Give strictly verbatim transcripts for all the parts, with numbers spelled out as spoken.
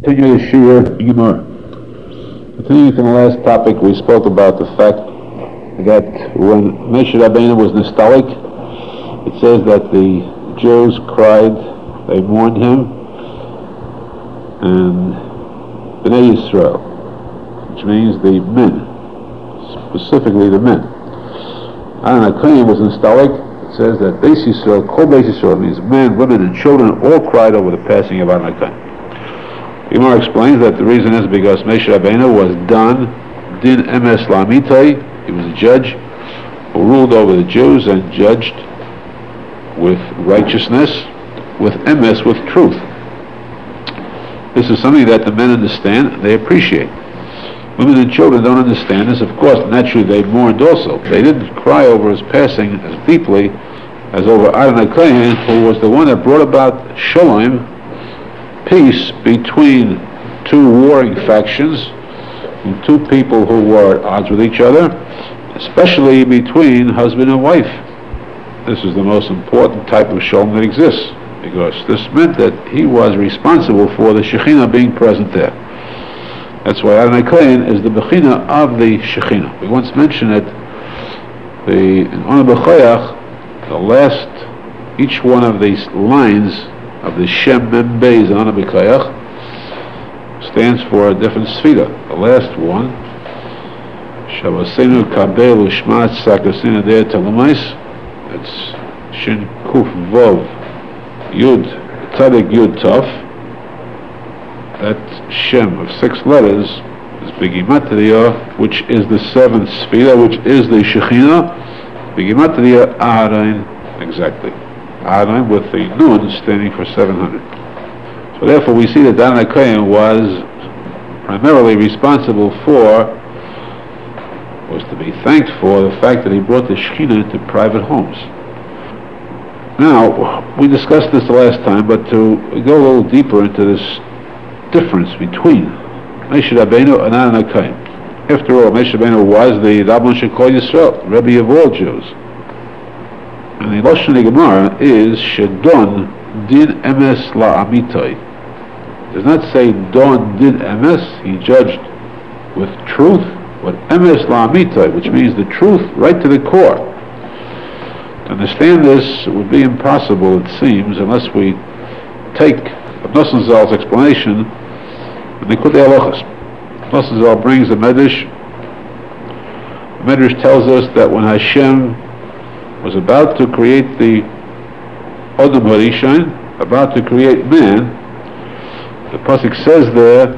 Continue the Shir Gemara. Continuing from the last topic, we spoke about the fact that when Moshe Rabbeinu was nostalgic, it says that the Jews cried, they mourned him, and Bnei Yisrael, which means the men, specifically the men. Aaron HaKohen was nostalgic. It says that Beis Yisrael, Kol Beis Yisrael, means men, women, and children all cried over the passing of Aaron HaKohen. Gemara explains that the reason is because Moshe Rabbeinu was done din emes la'amitai. He was a judge who ruled over the Jews and judged with righteousness, with emes, with truth. This is something that the men understand, they appreciate. Women and children don't understand this. Of course, naturally they mourned also. They didn't cry over his passing as deeply as over Aaron HaKohen, who was the one that brought about shalom, peace between two warring factions, and two people who were at odds with each other, especially between husband and wife. This is the most important type of shalom that exists, because this meant that he was responsible for the Shekhinah being present there. That's why Aaron HaKohen is the Bechina of the Shekhinah. We once mentioned that the, in Ona B'Choyach, the last, each one of these lines of the Shem Mem Beis and Ana B'Koyach stands for a different sfira. The last one, Shavasenu Kabel Ushmat Sakasina Dea Telamais, it's Shin Kuf Vov Yud Tzadik Yud Tov. That Shem of six letters is Begimatria, which is the seventh sfira, which is the Shekhinah. Begimatria Aharon, exactly. Aaron with the nun standing for seven hundred. So therefore we see that Aaron HaKohen was primarily responsible for, was to be thanked for the fact that he brought the Shekhinah into private homes. Now, we discussed this the last time, but to go a little deeper into this difference between Moshe Rabbeinu and Aaron HaKohen. After all, Moshe Rabbeinu was the Rabban Shekol Yisrael, Rebbe of all Jews. And the Lashon Gemara is Shedon din emes la'amitai. It does not say don din emes, he judged with truth, but emes la'amitai, which means the truth right to the core. To understand this would be impossible, it seems, unless we take Nosson Zal's explanation and they put the halachas. Nosson Zal brings the Medrash. The Medrash tells us that when Hashem was about to create the Adam Harishon, about to create man, the pasuk says there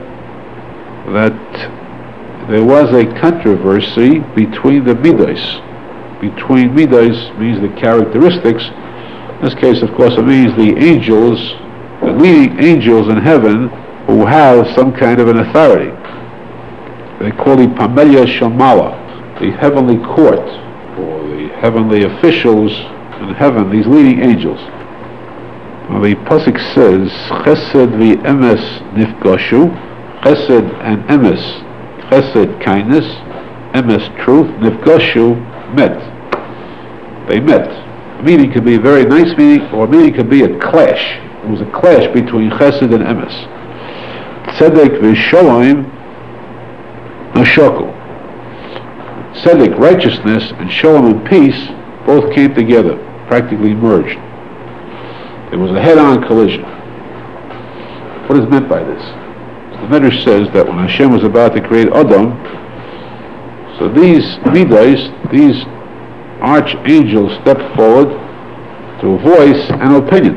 that there was a controversy between the midos. Between midos means the characteristics. In this case, of course, it means the angels, the leading angels in heaven who have some kind of an authority. They call the Pamelia Shamala, the heavenly court, or the heavenly officials in heaven, these leading angels. Well, the pasuk says, Chesed v'emes nifgashu, Chesed and emes, Chesed kindness, emes truth, nifgashu met. They met. A meeting could be a very nice meeting, or a meeting could be a clash. It was a clash between Chesed and emes. Tzedek v'shalom nashaku. Tzedek, righteousness, and shalom, and peace, both came together, practically merged. There was a head-on collision. What is meant by this? The Medrash says that when Hashem was about to create Adam, so these midos, these archangels stepped forward to voice an opinion.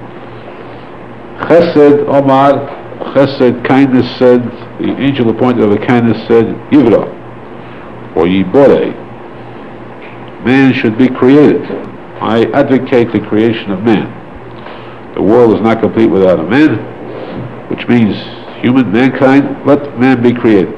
Chesed Omar, Chesed, kindness, said, the angel appointed of the kindness said, Yivra, or Yibore, man should be created. I advocate the creation of man. The world is not complete without a man, which means human, mankind, let man be created.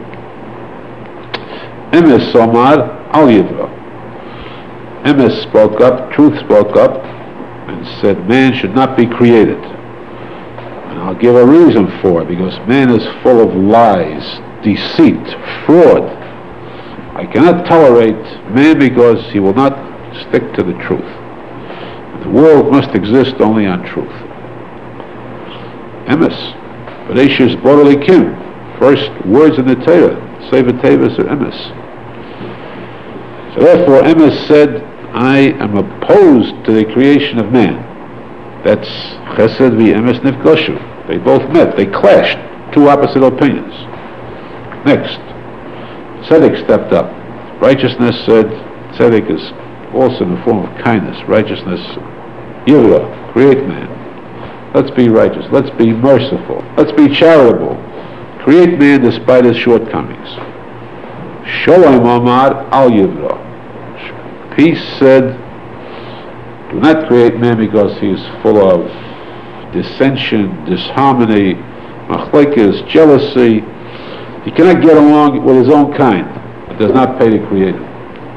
Emes Omar Al Yivra. Emes spoke up, truth spoke up, and said man should not be created. And I'll give a reason for it, because man is full of lies, deceit, fraud. I cannot tolerate man because he will not stick to the truth. The world must exist only on truth. Emes. Bereshis Borali Kim, first words in the Torah, Sefer Tevis or Emes. So therefore, Emes said, I am opposed to the creation of man. That's Chesed vi Emes Nifgoshu. They both met, they clashed, two opposite opinions. Next, Tzedek stepped up. Righteousness said, Tzedek is also in the form of kindness. Righteousness, Yirah, create man. Let's be righteous, let's be merciful, let's be charitable. Create man despite his shortcomings. Sholem Amar Al Yirah. Peace said, do not create man because he is full of dissension, disharmony, machlekes, jealousy. He cannot get along with his own kind. It does not pay to create him.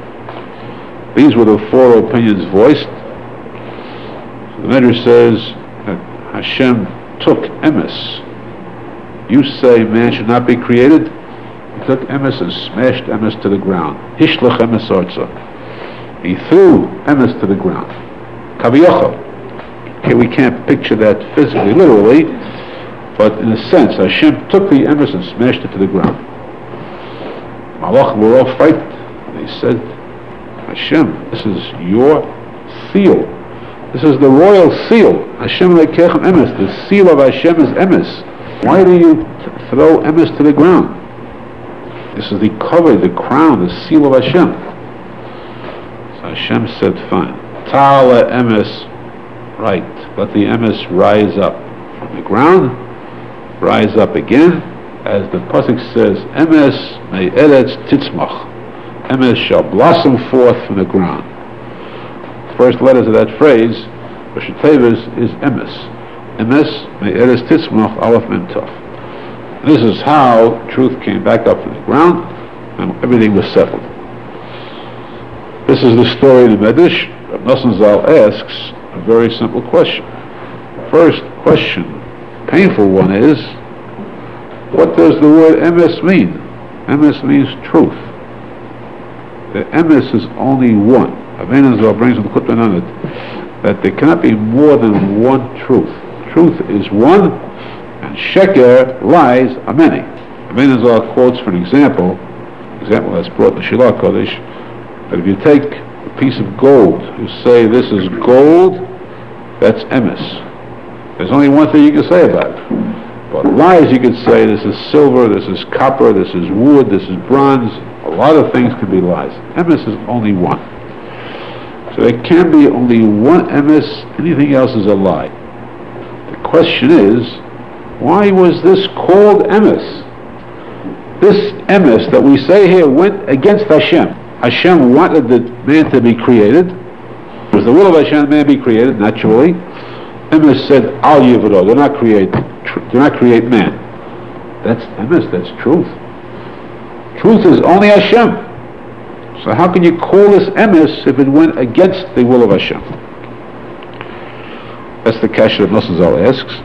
These were the four opinions voiced. The Medrash says that Hashem took Emes. You say man should not be created. He took Emes and smashed Emes to the ground. Hishlach Emes Arza. He threw Emes to the ground. Kaviyachal. Okay, we can't picture that physically, literally, but in a sense, Hashem took the Emes and smashed it to the ground. Malach were all frightened. They said, Hashem, this is your seal. This is the royal seal. Hashem lekechem Emes. The seal of Hashem is Emes. Why do you th- throw Emes to the ground? This is the cover, the crown, the seal of Hashem. So Hashem said, fine. Ta'ala Emes, right. Let the Emes rise up from the ground, rise up again, as the pasuk says, Emes may eretz titzmach. Emes shall blossom forth from the ground. First letters of that phrase, Rosh Tevis, is Emes. Emes may eretz titzmach aleph mem tov. This is how truth came back up from the ground, and everything was settled. This is the story in the Medrash. Rav Nosson Zal asks a very simple question. First question, painful one, is, what does the word Emes mean? Emes means truth. The Emes is only one. Avnei Zal brings on the Khutbah on it that there cannot be more than one truth. Truth is one, and Sheker, lies, are many. Avnei Zal quotes for an example, example that's brought in the Shilah Kodesh, that if you take a piece of gold, you say this is gold, that's Emes. There's only one thing you can say about it. But lies, you could say this is silver, this is copper, this is wood, this is bronze. A lot of things can be lies. Emes is only one. So there can be only one Emes, anything else is a lie. The question is, why was this called Emes? This Emes that we say here went against Hashem. Hashem wanted the man to be created. It was the will of Hashem man be created, naturally. Emes said, Al Yivro, do not create, do not create man. That's Emes, that's truth. Truth is only Hashem. So how can you call this Emes if it went against the will of Hashem? That's the kasha that Nosson Zal asks.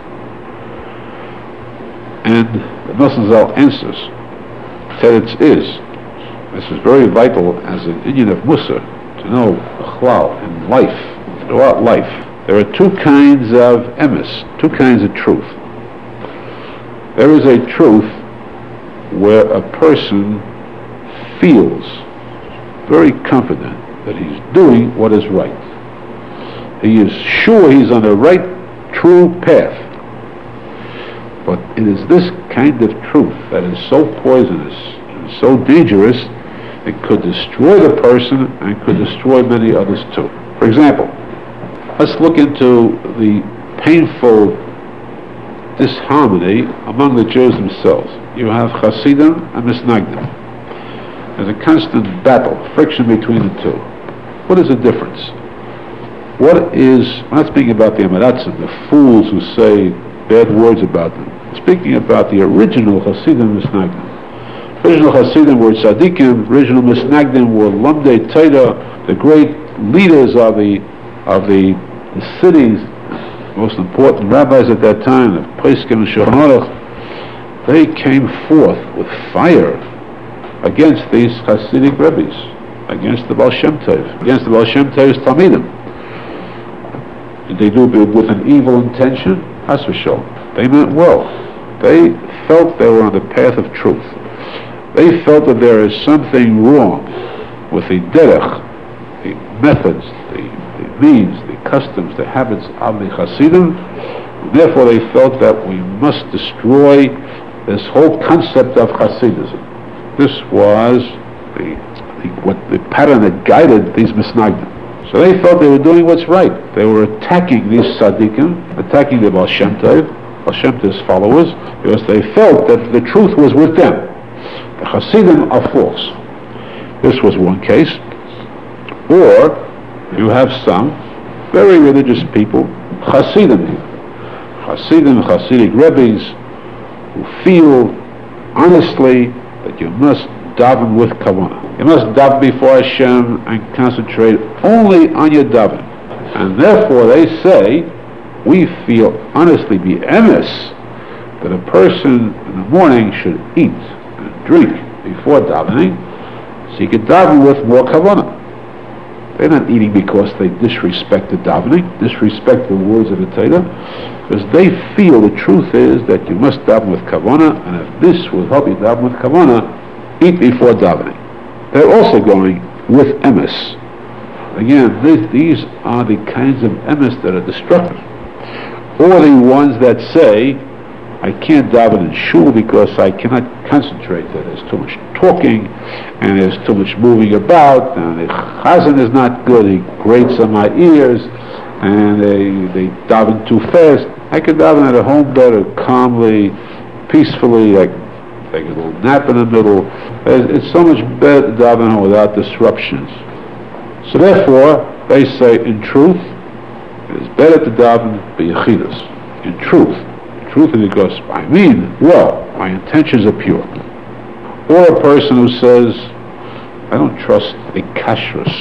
And Nosson Zal answers. Teretz is. This is very vital as an Indian of Musar to know Chlal in life, throughout life. There are two kinds of Emes, two kinds of truth. There is a truth where a person feels very confident that he's doing what is right. He is sure he's on the right, true path. But it is this kind of truth that is so poisonous and so dangerous, it could destroy the person and could destroy many others too. For example, let's look into the painful disharmony among the Jews themselves. You have Hasidim and Misnagdim. There's a constant battle, friction between the two. What is the difference? What is, I'm not speaking about the Amaratzim, the fools who say bad words about them. I'm speaking about the original Hasidim and Misnagdim. Original Hasidim were Tzadikim, original Misnagdim were Lamdei Torah, the great leaders of the of the, the cities, most important rabbis at that time, the Poskim and Shulchan Aruch. They came forth with fire against these Hasidic rabbis, against the Baal Shem Tov, against the Baal Shem Tov's Talmidim. Did they do it with an evil intention? Has v'shalom. They meant well. They felt they were on the path of truth. They felt that there is something wrong with the derech, the methods, the, the means, the customs, the habits of the Hasidim. Therefore they felt that we must destroy this whole concept of Hasidism. This was the, the, what, the pattern that guided these Misnagdim. So they felt they were doing what's right. They were attacking these Tzaddikim, attacking the Baal Shem Tov, Baal Shem Tov's followers, because they felt that the truth was with them. The Hasidim are false. This was one case. Or you have some very religious people, Hasidim people, Hasidim, Hasidic Rebbes, who feel honestly that you must daven with kavanah. You must daven before Hashem and concentrate only on your daven. And therefore they say, we feel honestly be emes that a person in the morning should eat and drink before davening, so you can daven with more kavanah. They're not eating because they disrespect the davening, disrespect the words of the Torah, because they feel the truth is that you must daven with kavanah, and if this will help you daven with kavanah, eat before davening. They're also going with emes. Again, this, these are the kinds of emes that are destructive. Or the ones that say, I can't daven in shul because I cannot concentrate. There's too much talking, and there's too much moving about, and the chazan is not good. He grates on my ears, and they they daven too fast. I can daven at a home better, calmly, peacefully. I can take a little nap in the middle. It's, it's so much better to daven home without disruptions. So therefore, they say, in truth, it is better to daven b'yechidus. In truth. Truth is because I mean well, my intentions are pure. Or a person who says, I don't trust the kashrus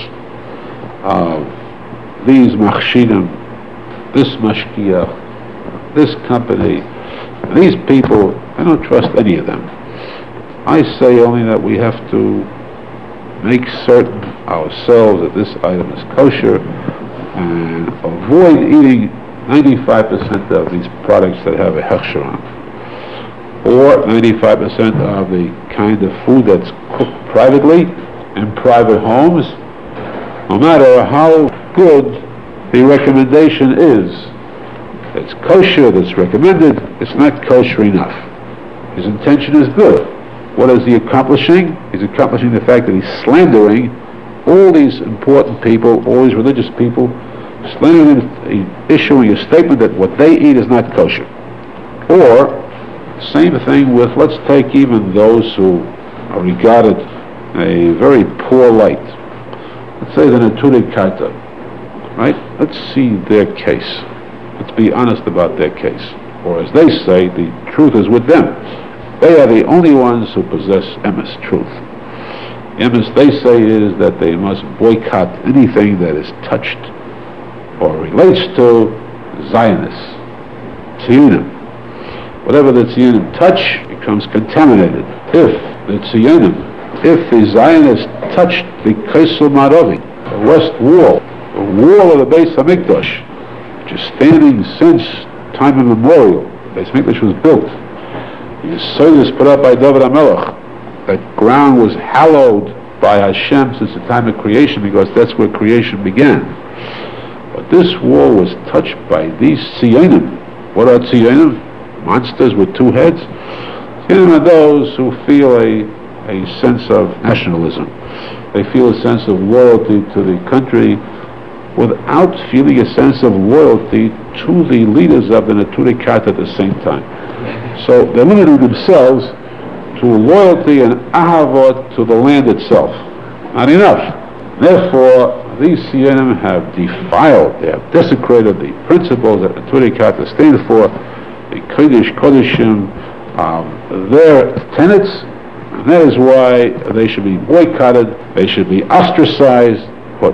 of these machshidim, this mashkiach, this company, these people, I don't trust any of them. I say only that we have to make certain ourselves that this item is kosher and avoid eating ninety-five percent of these products that have a hechsher on them, or ninety-five percent of the kind of food that's cooked privately in private homes. No matter how good the recommendation is, it's kosher, that's recommended, it's not kosher enough. His intention is good. What is he accomplishing? He's accomplishing the fact that he's slandering all these important people, all these religious people, slandering, issuing a statement that what they eat is not kosher. Or, same thing with, let's take even those who are regarded a very poor light. Let's say the Neturei Karta, right? Let's see their case. Let's be honest about their case. Or as they say, the truth is with them. They are the only ones who possess emes, truth. Emes, they say, is that they must boycott anything that is touched or relates to Zionists, Tzionim. Whatever the Tzionim touch becomes contaminated. If the Tzionim, if the Zionists touched the Kosel Maravi, the west wall, the wall of the Beis HaMikdash, which is standing since time immemorial, the Beis HaMikdash was built. The Yesodis put up by David HaMelech. That ground was hallowed by Hashem since the time of creation, because that's where creation began. But this wall was touched by these Tzionim. What are Tzionim? Monsters with two heads. Tzionim are those who feel a, a sense of nationalism. They feel a sense of loyalty to the country without feeling a sense of loyalty to the leaders of the Neturei Karta at the same time. So they're limiting themselves to loyalty and ahavot to the land itself. Not enough. Therefore, these Tzionim have defiled, they have desecrated the principles that the Neturei Karta stand for, the Kodesh Kodeshim, um, their tenets, and that is why they should be boycotted, they should be ostracized, but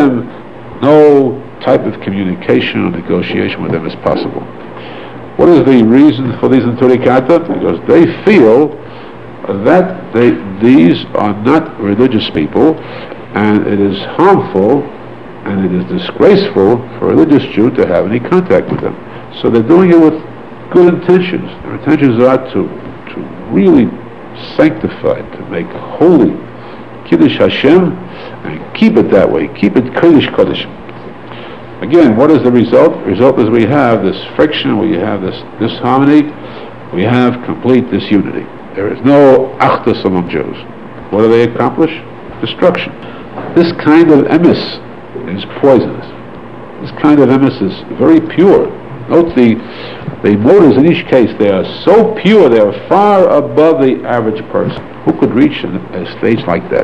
no type of communication or negotiation with them is possible. What is the reason for these Neturei Karta? Because they feel that they, these are not religious people, and it is harmful and it is disgraceful for a religious Jew to have any contact with them. So they're doing it with good intentions. Their intentions are to, to really sanctify, to make holy Kiddush Hashem, and keep it that way. Keep it Kodesh Kodesh. Again, what is the result? The result is we have this friction, we have this disharmony, we have complete disunity. There is no Achdus among Jews. What do they accomplish? Destruction. This kind of emes is poisonous. This kind of emes is very pure. Note the, the motives in each case. They are so pure, they are far above the average person. Who could reach a, a stage like that?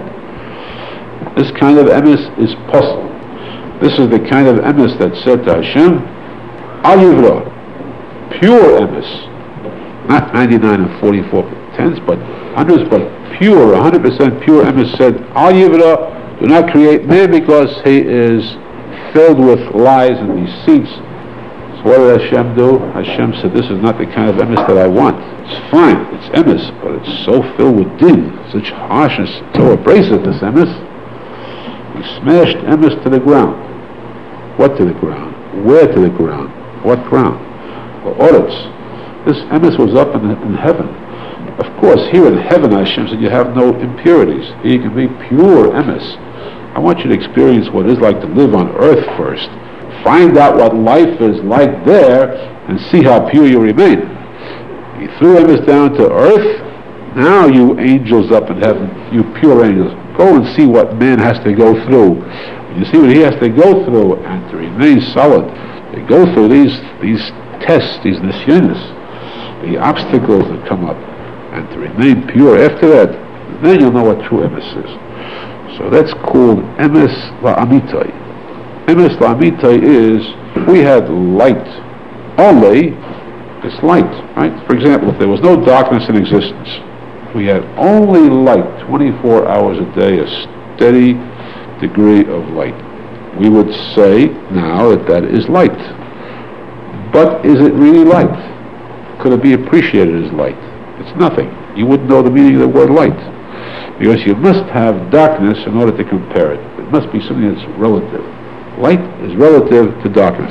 This kind of emes is possible. This is the kind of emes that said to Hashem, Al Yivra, pure emes, not ninety-nine and forty-four tenths, but hundreds, but pure, one hundred percent pure emes said, Al Yivra, do not create man because he is filled with lies and deceits. So what did Hashem do? Hashem said, this is not the kind of emes that I want. It's fine, it's emes, but it's so filled with din, such harshness, so abrasive, this emes. He smashed emes to the ground. What to the ground? Where to the ground? What ground? Well, Oretz. This emes was up in, in heaven. Of course, here in heaven, Hashem said, you have no impurities. Here you can be pure emes. I want you to experience what it's like to live on earth first. Find out what life is like there and see how pure you remain. He threw emes down to earth. Now you angels up in heaven, you pure angels, go and see what man has to go through. When you see what he has to go through and to remain solid, to go through these these tests, these nisyonis, the obstacles that come up, and to remain pure after that, then you'll know what true emes is. So that's called emes la'amitai. Emes la'amitai is, we had light. Only, it's light, right? For example, if there was no darkness in existence, we had only light, twenty-four hours a day, a steady degree of light. We would say now that that is light. But is it really light? Could it be appreciated as light? It's nothing. You wouldn't know the meaning of the word light. Because you must have darkness in order to compare it. It must be something that's relative. Light is relative to darkness.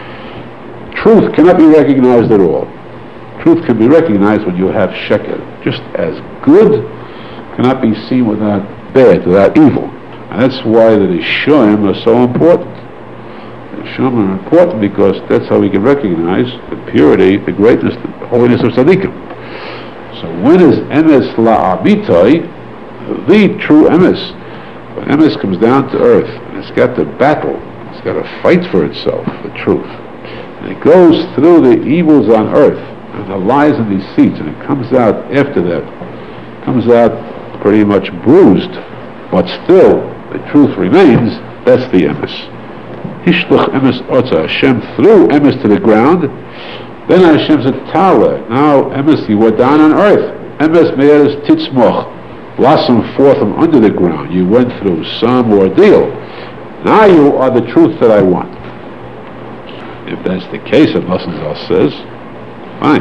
Truth cannot be recognized at all. Truth can be recognized when you have sheker. Just as good cannot be seen without bad, without evil. And that's why the Rishonim are so important. The Rishonim are important because that's how we can recognize the purity, the greatness, the holiness of tzaddikim. So when is emes la'amitai, the true emes? When emes comes down to earth, and it's got to battle, it's got to fight for itself, the truth. And it goes through the evils on earth, and the lies and deceits, and it comes out after that, comes out pretty much bruised, but still the truth remains. That's the emes. Hishluch emes otza, Hashem threw emes to the ground. Then Hashem said, Tala, now emes, you were down on earth. Emes me'eres titzmoch, blossom forth from under the ground. You went through some ordeal. Now you are the truth that I want. If that's the case, as Nosson says, fine.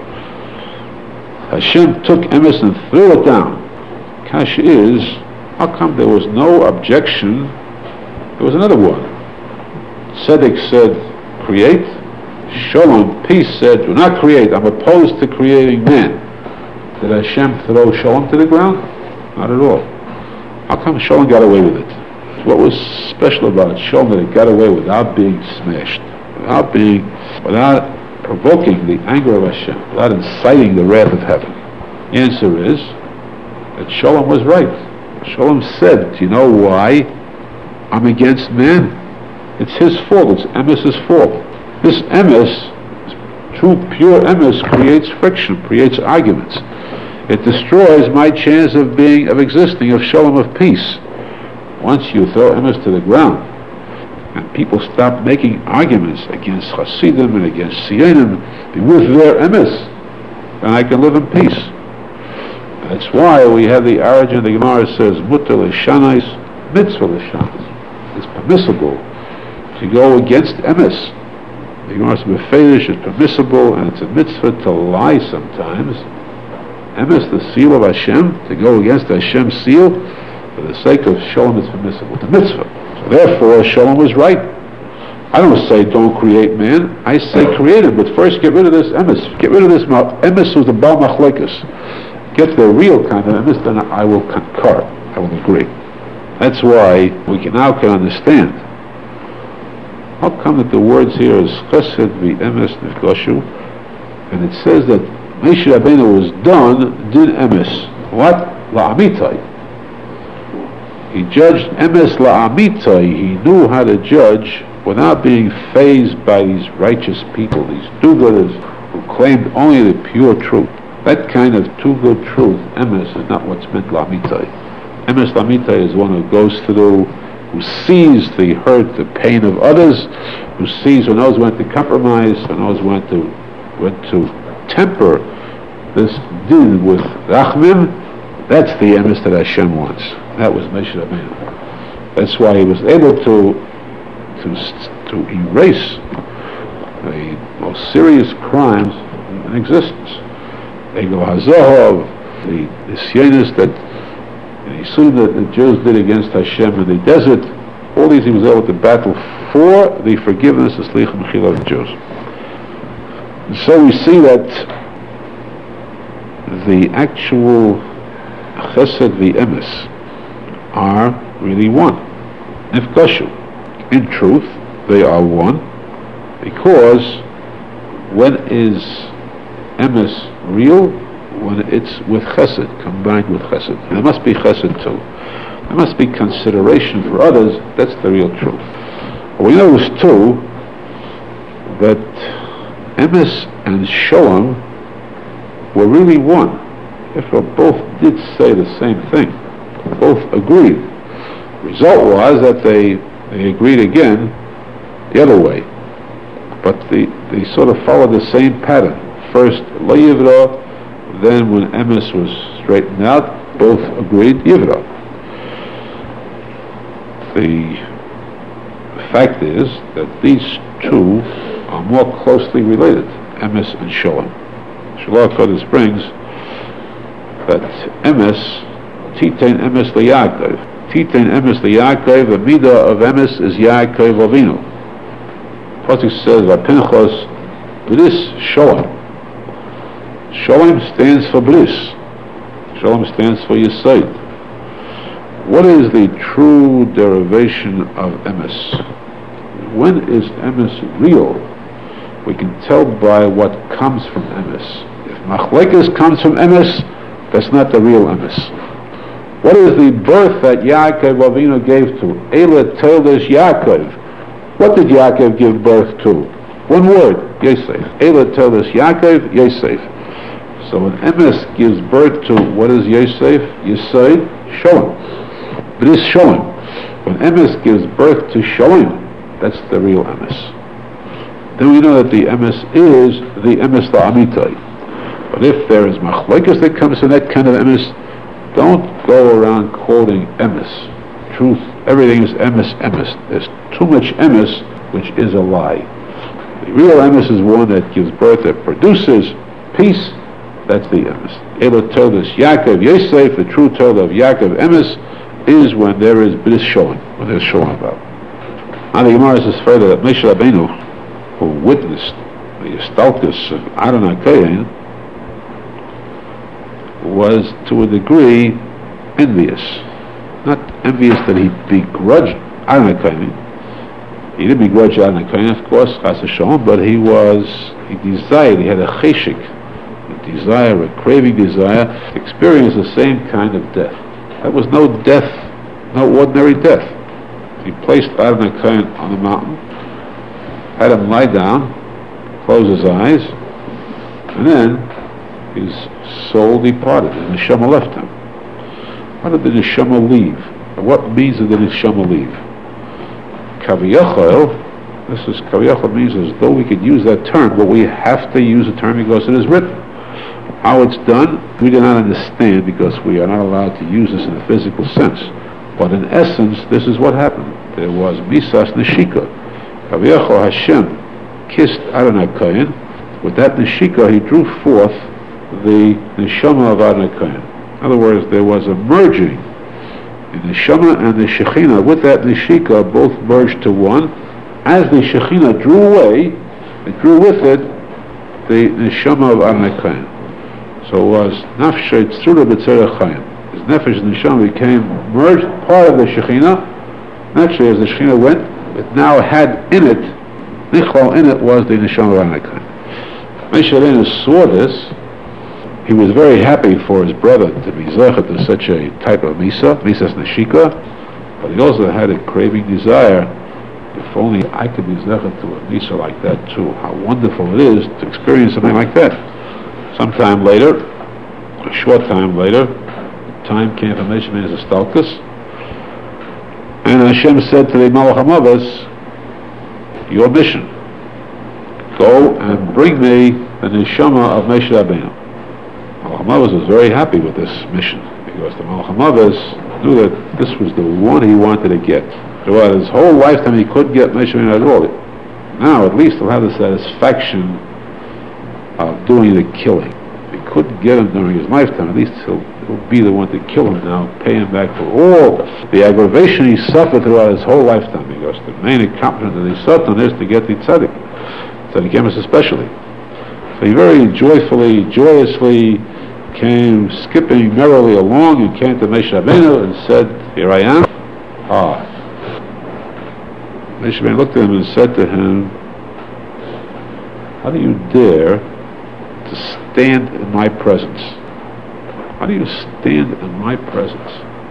Hashem took emes and threw it down. Kasha is, how come there was no objection? There was another one. Tzedek said, create. Shalom, peace, said, do not create. I'm opposed to creating man. Did Hashem throw Shalom to the ground? Not at all. How come Shalom got away with it? What was special about Shalom that it got away without being smashed, without being, without provoking the anger of Hashem, without inciting the wrath of heaven? The answer is that Shalom was right. Shalom said, do you know why I'm against man? It's his fault. It's emes's fault. This emes, true pure emes, creates friction, creates arguments. It destroys my chance of being, of existing, of shalom, of peace. Once you throw emes to the ground, and people stop making arguments against Hasidim and against Sionim with their emes, and I can live in peace. That's why we have the origin. The Gemara says, "Mutar l'shanais, mitzvah l'shanais." It's permissible to go against emes. The Gemara says, "Befedish is permissible, and it's a mitzvah to lie sometimes." Emes, the seal of Hashem, to go against Hashem's seal for the sake of Shalom is permissible. The mitzvah. So therefore, Shalom was right. I don't say don't create man. I say create him, but first get rid of this emes. Get rid of this emes who's the Baal Machlekes. Get the real kind of emes, then I will concur. I will agree. That's why we can now can understand. How come that the words here is chesed v'emes nifgashu, and it says that Moshe Rabbeinu was done din emes. What? La'amitai. He judged emes la'amitai. He knew how to judge without being fazed by these righteous people, these do-gooders who claimed only the pure truth. That kind of too-good truth, emes, is not what's meant la'amitai. Emes la'amitai is one who goes through, who sees the hurt, the pain of others, who sees, who knows when to compromise, who knows when to, when to temper this din with rachmim. That's the emes that Hashem wants. That was Moshe Rabbeinu. That's why he was able to to to erase the most serious crimes in existence. Egel HaZohov, the Nisyonos that the sin that the Jews did against Hashem in the desert. All these he was able to battle for the forgiveness of Slicha Mechila of the Jews. And so we see that the actual Chesed v'emes are really one. Nifgashu. In truth, they are one, because when is emes real? When it's with chesed, combined with chesed. There must be chesed too. There must be consideration for others. That's the real truth. We notice too that emes and shalom were really one. Therefore, both did say the same thing. Both agreed. The result was that they they agreed again the other way. But they, they sort of followed the same pattern. First, lo yivra, then when emes was straightened out, both agreed yivra. The fact is that these two are more closely related, emes and shalom. Shalom Kodesh brings that emes, titain emes liYaakov. Titain emes liYaakov, the midah of emes is Yaakov Avinu. Pasuk says, Vapinchos bris shalom. Shalom stands for bliss. Shalom stands for Yesod. What is the true derivation of emes? When is emes real? We can tell by what comes from emes. If machlekes comes from emes, that's not the real emes. What is the birth that Yaakov Avinu gave to? Eila Toldos Yaakov. What did Yaakov give birth to? One word, Yosef. Eila Toldos Yaakov, Yosef. So when emes gives birth to what is Yosef? Yesod, Shalom. Bris Shalom. When emes gives birth to Shalom, that's the real emes. Then we know that the emes is the emes la'amitai. But if there is machlekes that comes from that kind of emes, don't go around quoting emes. Truth, everything is emes, emes. There's too much emes, which is a lie. The real emes is one that gives birth, that produces peace. That's the emes. Ela Toldos Yaakov Yosef, the true Torah of Yaakov emes, is when there is bris shalom, when there's shalom about. Now the Gemara says further that Moshe Rabbeinu, who witnessed the Istalkus of Aaron HaKohen, was to a degree envious. Not envious that he begrudged Aaron HaKohen. He didn't begrudge Aaron HaKohen, of course, Chas v'Shalom, but he was, he desired, he had a cheshik, a desire, a craving desire, to experience the same kind of death. That was no death, no ordinary death. He placed Aaron HaKohen on the mountain, had him lie down, close his eyes, and then his soul departed, and the neshama left him. How did the neshama leave? What means did the neshama leave? Kaviyachol, this is Kaviyachol means as though we could use that term, but we have to use the term because it is written. How it's done, we do not understand because we are not allowed to use this in a physical sense. But in essence, this is what happened. There was Misas Neshika. Kaviyachol Hashem kissed Aaron HaKohen. With that Neshika, he drew forth the neshama of Aaron HaKohen. In other words, there was a merging. The neshama and the Shekhinah, with that neshika, both merged to one. As the Shekhinah drew away, it grew with it the neshama of Adonai Kain. So it was nafshay tzura b'tzerech chayim. His nefesh and neshama became merged, part of the Shekhinah. Naturally, as the Shekhinah went, it now had in it, nichlal in it was the neshama of Adonai Kain. Moshe Rabbeinu saw this. He was very happy for his brother to be zeichet to such a type of misa, misas neshika, but he also had a craving desire. If only I could be zeichet to a misa like that too. How wonderful it is to experience something like that. Sometime later, a short time later, time came for Moshe Rabbeinu's Astalkus, and Hashem said to the Malach HaMavos, your mission, go and bring me the neshama of Moshe Rabbeinu. Malach HaMavos was very happy with this mission, because the Malach HaMavos knew that this was the one he wanted to get. Throughout his whole lifetime he couldn't get Moshe Rabbeinu at all. Now at least he'll have the satisfaction of doing the killing. If he couldn't get him during his lifetime, at least he'll, he'll be the one to kill him now, pay him back for all the aggravation he suffered throughout his whole lifetime, because the main accomplishment that he suffered is to get the tzaddik, tzaddik emes especially. So he very joyfully, joyously came skipping merrily along and came to Moshe Rabbeinu and said, here I am. Ah. Moshe Rabbeinu looked at him and said to him, how do you dare to stand in my presence? How do you stand in my presence?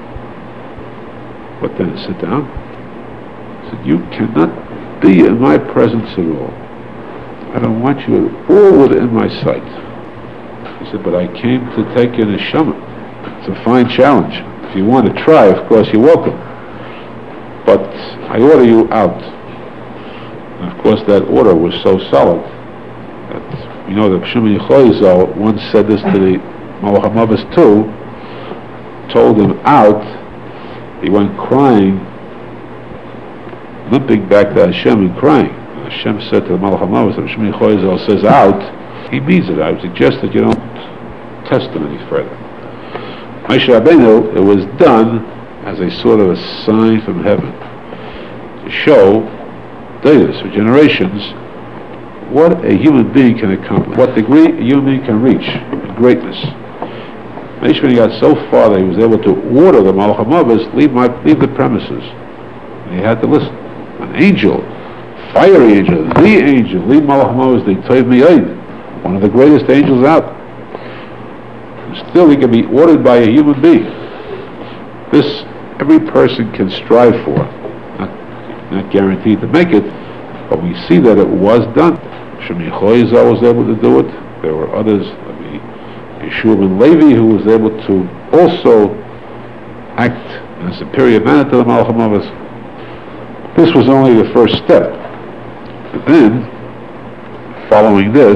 What then? Sit down? He said, you cannot be in my presence at all. I don't want you at all within my sight. He said, but I came to take in a neshama. It's a fine challenge. If you want to try, of course, you're welcome. But I order you out. And of course, that order was so solid. You know that Shimon Yechoyzal once said this to the Malach HaMavos too, told him out. He went crying, limping back to Hashem and crying. And Hashem said to the Malach HaMavos, if Shimon Yechoyzal says out, he means it. I would suggest that you don't test him any further. Moshe Rabbeinu, it was done as a sort of a sign from heaven to show Deus for generations what a human being can accomplish, what degree a human being can reach in greatness. Moshe Rabbeinu got so far that he was able to order the Malach HaMavos, leave, my, leave the premises. And he had to listen. An angel, fiery angel, the angel, leave Malach HaMavos, they told me, one of the greatest angels out. And still he can be ordered by a human being. This every person can strive for, not, not guaranteed to make it, but we see that it was done. Shimon Yechoyzal was able to do it. There were others, I mean, Yeshua ben Levi, who was able to also act in a superior manner to the Malach HaMavos. This was only the first step. But then, following this,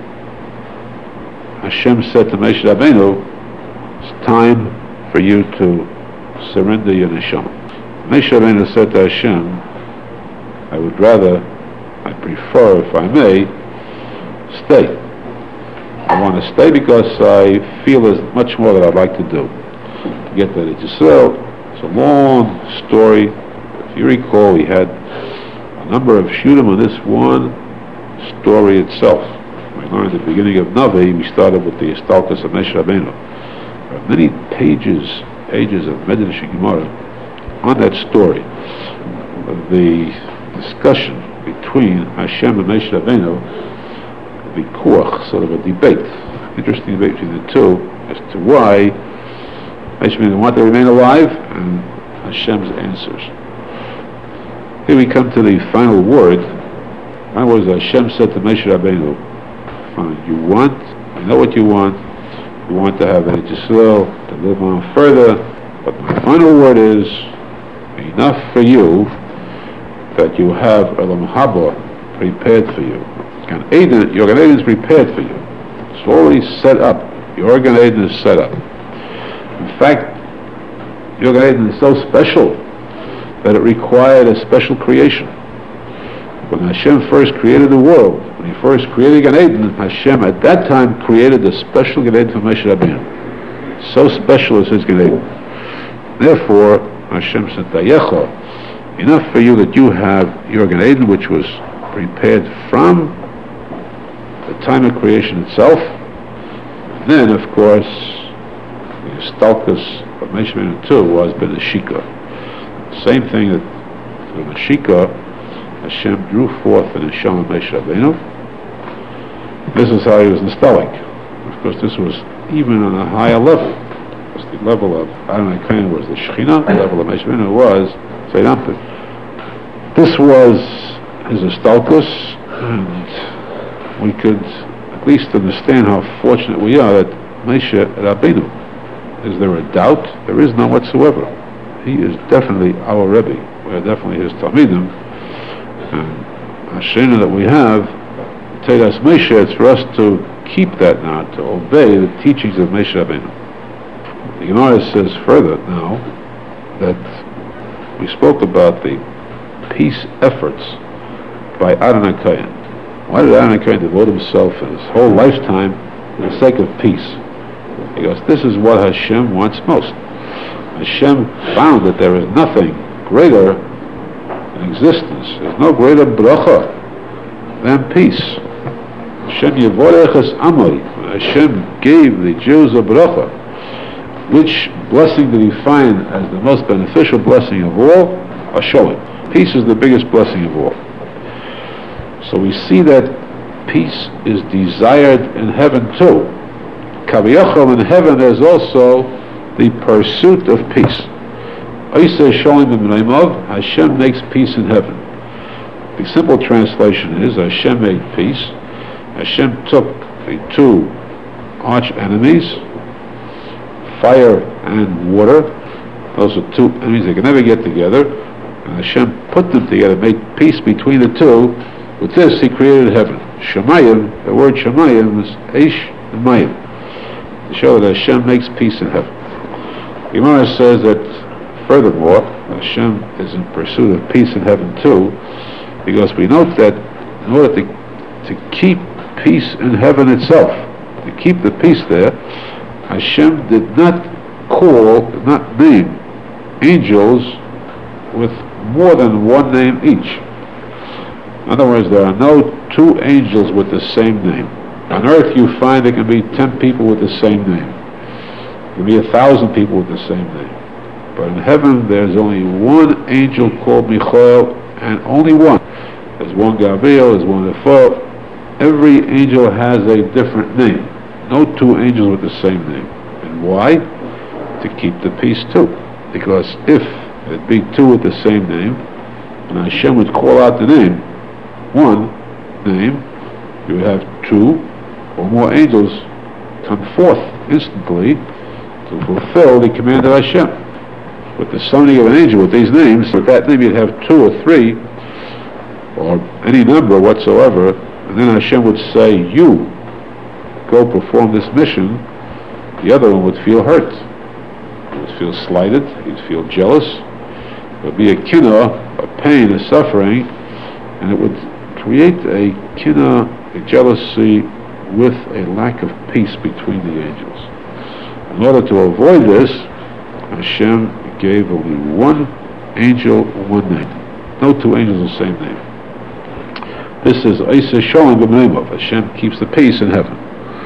Hashem said to Moshe Rabbeinu, it's time for you to surrender your neshama. Moshe Rabbeinu said to Hashem, I would rather, I prefer, if I may, stay. I want to stay because I feel there's much more that I'd like to do. To get that into Yisrael, it's a long story. If you recall, we had a number of shudim on this one story itself. We learned at the beginning of Navi, we started with the Astalkus of Moshe Rabbeinu. There are many pages, pages of Medrash Gemara on that story. The discussion between Hashem and Moshe Rabbeinu, the koach, sort of a debate, interesting debate between the two, as to why Moshe Rabbeinu wanted to remain alive, and Hashem's answers. Here we come to the final word. My word is Hashem said to Moshe Rabbeinu, fine, you want, I know what you want, you want to have Eretz Yisrael, to live on further, but my final word is, enough for you that you have Olam Haba prepared for you. Gan Eden, your Gan Eden is prepared for you. It's already set up. Your Gan Eden is set up. In fact, your Gan Eden is so special that it required a special creation. When Hashem first created the world, when He first created Gan Eden, Hashem at that time created a special Gan Eden for Moshe Rabbeinu. So special is His Gan Eden. Therefore, Hashem said, Tayecha, enough for you that you have your Gan Eden, which was prepared from time of creation itself. Then, of course, the Stalkus of Moshe Rabbeinu too was Ben Ashika. Same thing that through Ashika, Hashem drew forth the Neshama of Moshe Rabbeinu. This is how he was Nestalik. Of course, this was even on a higher level. Because the level of Adonai Kain was the Shekhinah, the level of Moshe Rabbeinu was Tzei Lampid. This was his Stalkus, and we could at least understand how fortunate we are that Moshe Rabbeinu. Is there a doubt? There is none whatsoever. He is definitely our Rebbe. We are definitely his Talmidim. And Hashem that we have, Teiras Moshe, it's for us to keep that now, to obey the teachings of Moshe Rabbeinu. The Gemara says further now that we spoke about the peace efforts by Adonai Kain. Why did Adonai Kain devote himself in his whole lifetime for the sake of peace? Because this is what Hashem wants most. Hashem found that there is nothing greater in existence. There's no greater bracha than peace. Hashem Yevorechas Amoi. Hashem gave the Jews a bracha. Which blessing did he find as the most beneficial blessing of all? A sholem. Peace is the biggest blessing of all. So we see that peace is desired in heaven too. Kaviyachol, in heaven there's also the pursuit of peace. Hashem makes peace in heaven. The simple translation is Hashem made peace. Hashem took the two arch enemies, fire and water. Those are two enemies that can never get together. And Hashem put them together, made peace between the two. With this, he created heaven. Shemayim, the word Shemayim is Eish and Mayim, to show that Hashem makes peace in heaven. The Gemara says that, furthermore, Hashem is in pursuit of peace in heaven too, because we note that in order to, to keep peace in heaven itself, to keep the peace there, Hashem did not call, did not name angels with more than one name each. In other words, there are no two angels with the same name. On earth you find there can be ten people with the same name. There can be a thousand people with the same name. But in heaven there's only one angel called Michael, and only one. There's one Gabriel, there's one Raphael. Every angel has a different name. No two angels with the same name. And why? To keep the peace too. Because if there'd be two with the same name, and Hashem would call out the name, one name, you would have two or more angels come forth instantly to fulfill the command of Hashem. With the summoning of an angel with these names, with that name you'd have two or three, or any number whatsoever, and then Hashem would say, you go perform this mission. The other one would feel hurt. He would feel slighted, he'd feel jealous. It would be a kinah, a pain, a suffering, and it would create a kinah, a jealousy, with a lack of peace between the angels. In order to avoid this, Hashem gave only one angel one name. No two angels the same name. This is Isa showing the name of Hashem keeps the peace in heaven.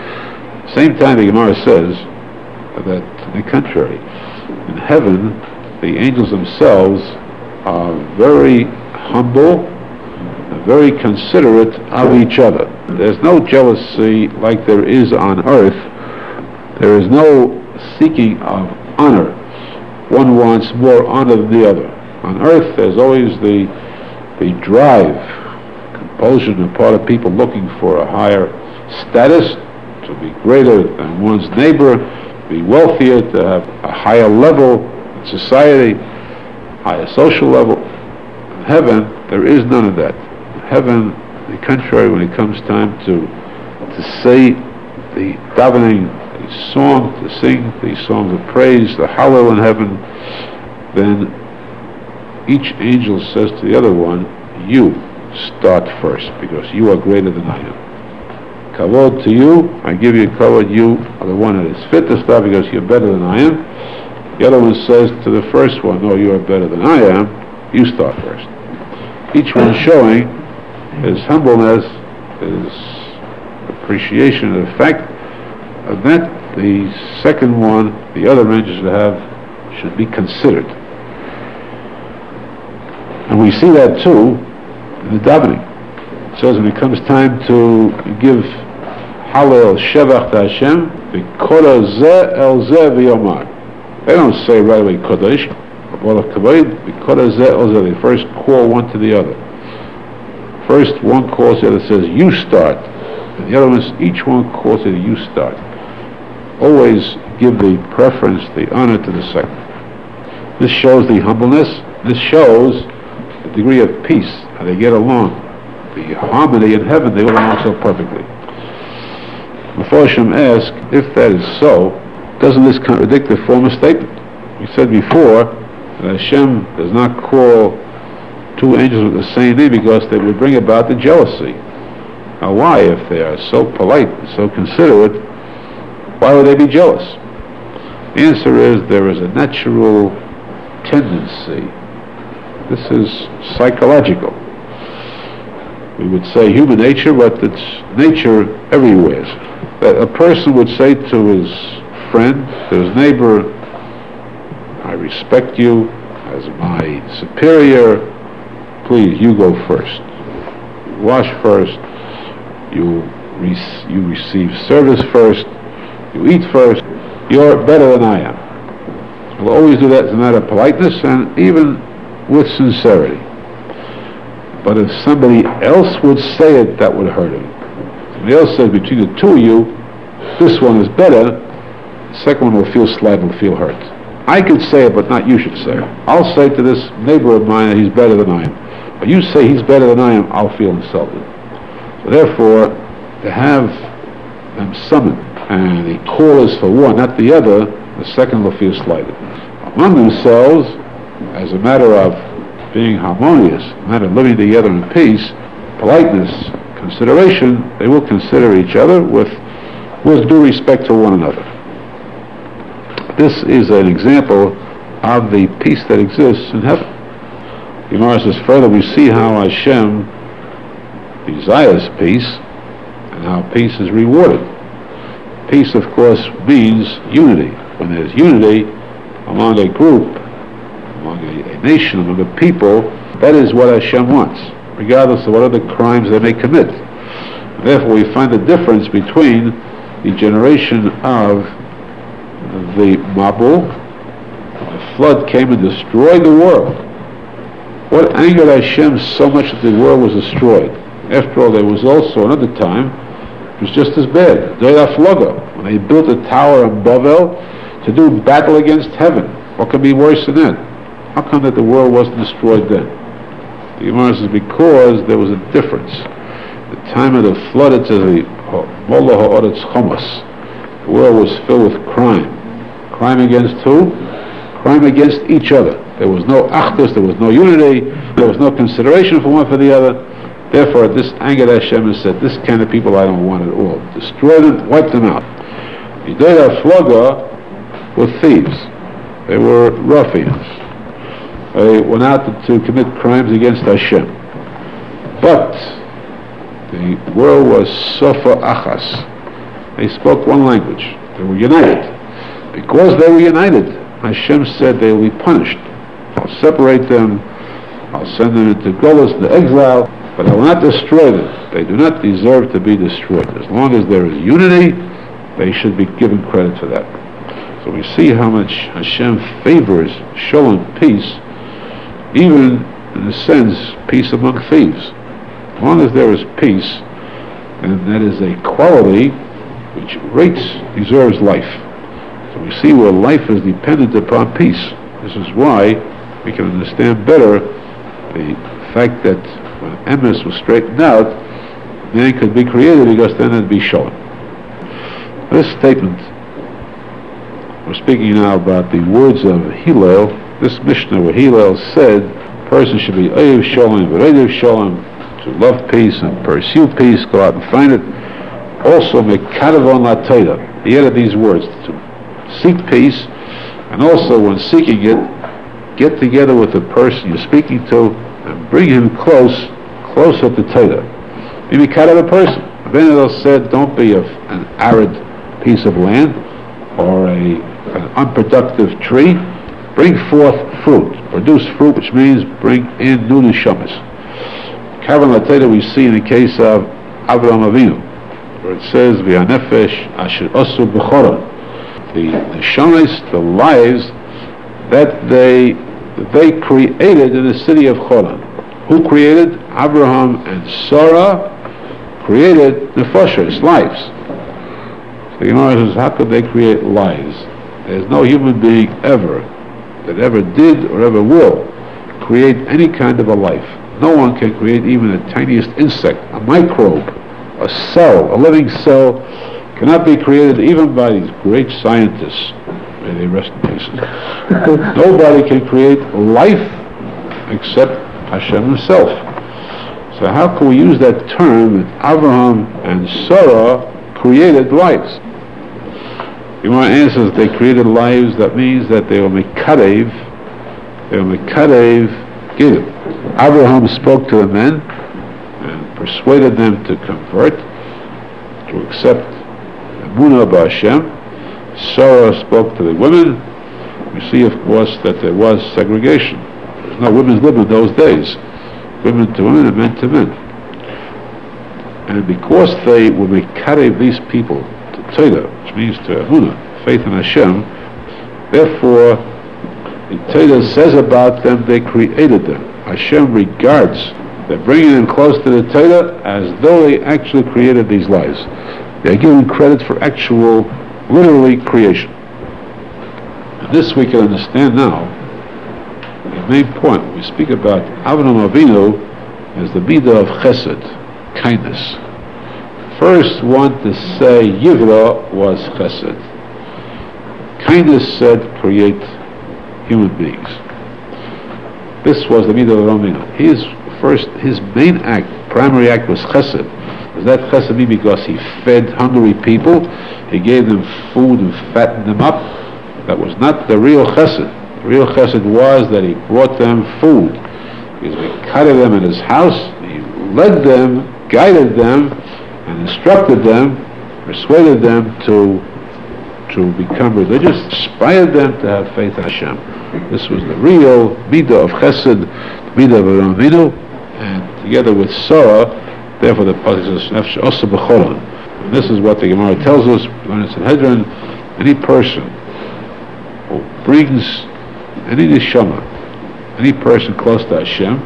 Same time the Gemara says that, to the contrary, in heaven the angels themselves are very humble, very considerate of each other. There's no jealousy like there is on earth. There is no seeking of honor. One wants more honor than the other. On earth there's always the the drive, compulsion on the part of people looking for a higher status, to be greater than one's neighbor, be wealthier, to have a higher level in society, higher social level. In heaven there is none of that. Heaven, the contrary, when it comes time to to say the davening, the song, to sing the songs of praise, the hallel in heaven, then each angel says to the other one, you start first, because you are greater than I am. Kavod to you, I give you kavod, you are the one that is fit to start because you're better than I am. The other one says to the first one, no, you are better than I am, you start first. Each one showing his humbleness, his appreciation of the fact that the second one, the other range should have, should be considered. And we see that too in the davening. It says when it comes time to give Hallel Shevach to Hashem, V'koda zeh el zeh v'yomar. They don't say right away Kodesh, V'koda zeh el zeh. They first call one to the other. First one calls the other, says you start, and the other ones, each one calls it you start. Always give the preference, the honor to the second. This shows the humbleness. This shows the degree of peace, how they get along, the harmony in heaven. They get along so perfectly. Mephoshim asked, if that is so, doesn't this contradict the former statement? We said before that Hashem does not call two angels with the same name because they would bring about the jealousy. Now why, if they are so polite, so considerate, why would they be jealous? The answer is there is a natural tendency. This is psychological. We would say human nature, but it's nature everywhere. That a person would say to his friend, to his neighbor, I respect you as my superior, please, you go first. You wash first, you, re- you receive service first, you eat first, you're better than I am. We'll always do that as a matter of politeness and even with sincerity. But if somebody else would say it, that would hurt him. Somebody else says between the two of you, this one is better, the second one will feel slighted, will feel hurt. I could say it, but not you should say it. I'll say to this neighbor of mine that he's better than I am. But you say he's better than I am, I'll feel insulted. So therefore, to have them summoned, and the call is for one, not the other, the second will feel slighted. Among themselves, as a matter of being harmonious, a matter of living together in peace, politeness, consideration, they will consider each other with, with due respect to one another. This is an example of the peace that exists in heaven. The Gemara says further, we see how Hashem desires peace and how peace is rewarded. Peace, of course, means unity. When there's unity among a group, among a, a nation, among a people, that is what Hashem wants, regardless of what other crimes they may commit. Therefore, we find the difference between the generation of the Mabul, the flood came and destroyed the world. What angered Hashem so much that the world was destroyed? After all, there was also another time, it was just as bad. Doida Floga, when they built a tower in Bavel to do battle against heaven. What could be worse than that? How come that the world wasn't destroyed then? The Gemara says because there was a difference. The time of the flood, it says the Mola Ha'oretz Chomas. The world was filled with crime. Crime against who? Crime against each other. There was no achdus, there was no unity, there was no consideration for one for the other. Therefore, this angered Hashem and said, this kind of people I don't want at all. Destroy them, wipe them out. The Doida Floga were thieves. They were ruffians. They went out to, to commit crimes against Hashem. But the world was sofa achas. They spoke one language. They were united. Because they were united, Hashem said they will be punished. I'll separate them. I'll send them into Golos, into exile, but I will not destroy them. They do not deserve to be destroyed. As long as there is unity, they should be given credit for that. So we see how much Hashem favors shalom, peace, even in a sense, peace among thieves. As long as there is peace, and that is a quality which rates, deserves life. So we see where life is dependent upon peace. This is why we can understand better the fact that when Emes was straightened out, man could be created because then it'd be shalom. This statement, we're speaking now about the words of Hillel, this Mishnah where Hillel said a person should be Oyev Shalom, V'Reidev Shalom, to love peace and pursue peace, go out and find it. Also, Mekadavon LaTorah, he added these words, to seek peace, and also when seeking it, get together with the person you're speaking to and bring him close, closer to Torah. Be Mekadav a person. Rabbeinu Hillel said, don't be a, an arid piece of land or a, an unproductive tree. Bring forth fruit. Produce fruit, which means bring in new neshamas. Kavan Lateda we see in the case of Avraham Avinu, where it says, V'hanefesh asher osu b'choron. The neshamas, the lives that they they created in the city of Choron. Who created? Abraham and Sarah created nefashos, lives. So the Gemara says, how could they create lives? There's no human being ever that ever did or ever will create any kind of a life. No one can create even the tiniest insect, a microbe, a cell, a living cell cannot be created even by these great scientists. May they rest in peace. Nobody can create life except Hashem himself. So how can we use that term that Abraham and Sarah created lives? Gemara answers they created lives, that means that they were mekadev, they were mekadev gidul. Abraham spoke to the men and persuaded them to convert, to accept Emunah b'Hashem. Sarah spoke to the women. We see, of course, that there was segregation. There's no women's lib in those days. Women to women and men to men. And because they were mekadev these people to Torah, which means to Emunah, faith in Hashem, therefore the Torah says about them they created them. Hashem regards, they're bringing them close to the Torah as though they actually created these lives. They're giving credit for actual, literally, creation. And this we can understand now. The main point, when we speak about Avraham Avinu as the midah of chesed, kindness. First one to say Yivra was chesed. Kindness said create human beings. This was the midah of Avinu. His first, his main act, primary act was chesed. Was that chesed because he fed hungry people? He gave them food and fattened them up? That was not the real chesed. The real chesed was that he brought them food. He cut them in his house. He led them, guided them, and instructed them, persuaded them to to become religious, inspired them to have faith in Hashem. This was the real midah of chesed, the midah of Avinu, and together with Sarah, therefore the pasuk says nefesh osu b'choron. And this is what the Gemara tells us when it's in Hedron. Any person who brings any neshama, any person close to Hashem,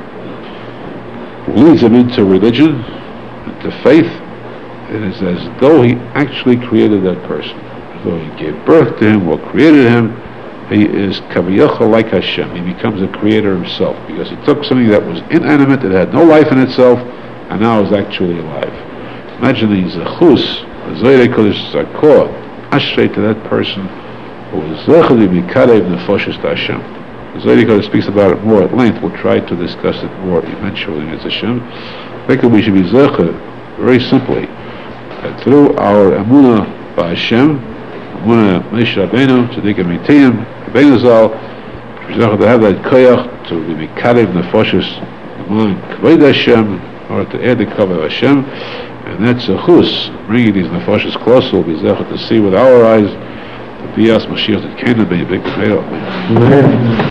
who leads him into religion, into faith, it is as though he actually created that person. As though he gave birth to him or created him. He is kaviyachal like Hashem. He becomes a creator himself because he took something that was inanimate, it had no life in itself, and now is actually alive. Imagine the zechus, the zoyrei kodesh zakor, ashrei to that person who is zechus b'mikadev nefoshes to Hashem. The zoyrei kodesh speaks about it more at length. We'll try to discuss it more eventually with Hashem. I think that we should be zechus very simply that through our emunah by Hashem, emunah Moshe Rabbeinu, Tzaddik Amitiyim, Rabbeinu Zal, to have that koyach to be mikadev nefoshes, kavod Hashem, or to add the cover of Hashem, and that's a chus, bringing these nefoshes closer. We'll be zechut to see with our eyes the Bias Mashiach that came to be a big potato.